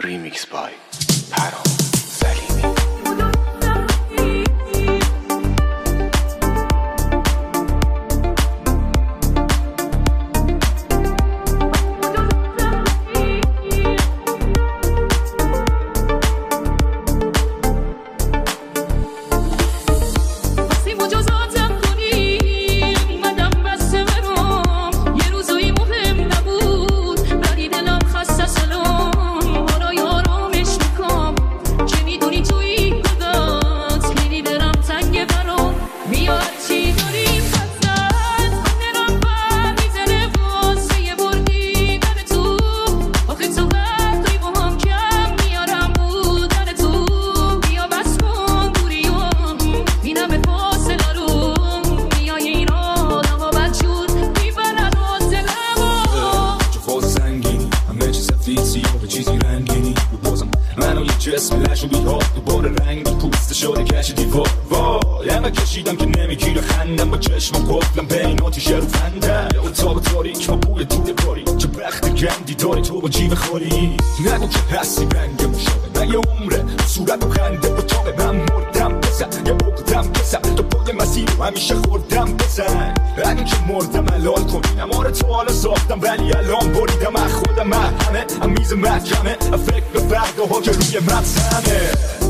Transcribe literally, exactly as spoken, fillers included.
Remix by Param Salimi. جسم لشو بیها دوباره رنگ پوست شده کش دیوار وای همه کشیدم که نمیگیره خندم با چشمم قفلم بین آتیش رو فندم اتاق تاریک با بوی دود باری چه بخت گندی داری تو با جیب خوری نگو که هستی رنگ مشابه من یه عمره صورت و خنده با تاقه من مردم بزن یه بقدم بزن تو پای مسیر همیشه خوردم بزن اگه که مردم حلال کنی نماره تو حالا ساختم ولی الان بریدم از خودم همه هم میز محکمه فکر به فردا ها که روی مغزمه